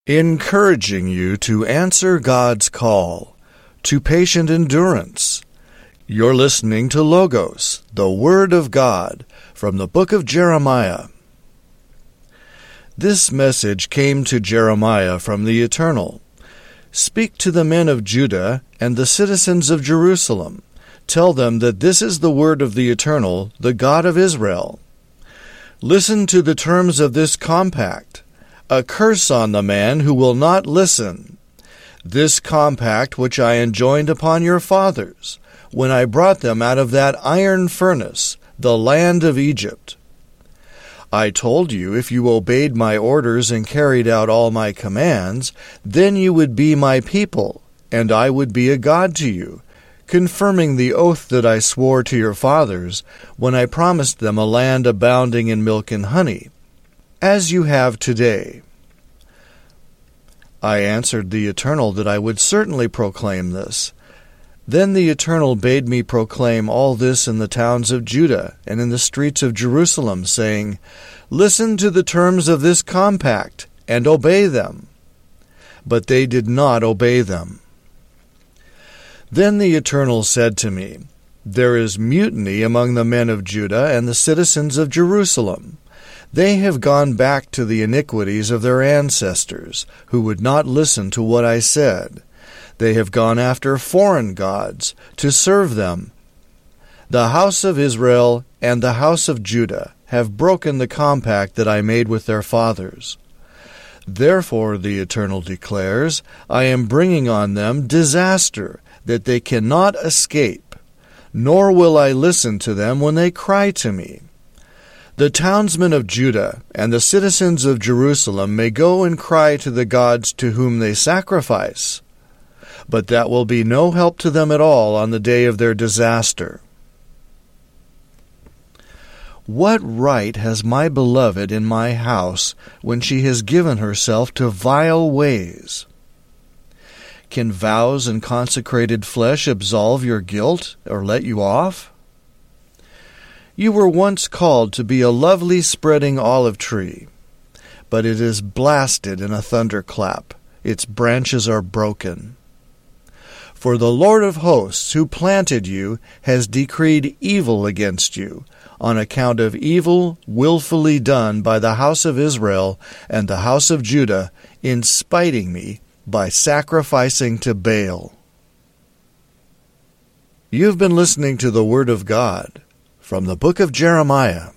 encouraging you to answer God's call to patient endurance. You're listening to Logos, the Word of God, from the book of Jeremiah. This message came to Jeremiah from the Eternal. Speak to the men of Judah and the citizens of Jerusalem. Tell them that this is the word of the Eternal, the God of Israel. Listen to the terms of this compact. A curse on the man who will not listen. This compact which I enjoined upon your fathers, when I brought them out of that iron furnace, the land of Egypt. I told you, if you obeyed my orders and carried out all my commands, then you would be my people, and I would be a God to you, confirming the oath that I swore to your fathers when I promised them a land abounding in milk and honey, as you have today. I answered the Eternal that I would certainly proclaim this. Then the Eternal bade me proclaim all this in the towns of Judah and in the streets of Jerusalem, saying, Listen to the terms of this compact, and obey them. But they did not obey them. Then the Eternal said to me, There is mutiny among the men of Judah and the citizens of Jerusalem. They have gone back to the iniquities of their ancestors, who would not listen to what I said. They have gone after foreign gods to serve them. The house of Israel and the house of Judah have broken the compact that I made with their fathers. Therefore, the Eternal declares, I am bringing on them disaster that they cannot escape, nor will I listen to them when they cry to me. The townsmen of Judah and the citizens of Jerusalem may go and cry to the gods to whom they sacrifice, but that will be no help to them at all on the day of their disaster. What right has my beloved in my house when she has given herself to vile ways? Can vows and consecrated flesh absolve your guilt or let you off? You were once called to be a lovely spreading olive tree, but it is blasted in a thunderclap. Its branches are broken. For the Lord of hosts, who planted you, has decreed evil against you, on account of evil willfully done by the house of Israel and the house of Judah, in spiting me by sacrificing to Baal. You've been listening to the Word of God from the book of Jeremiah.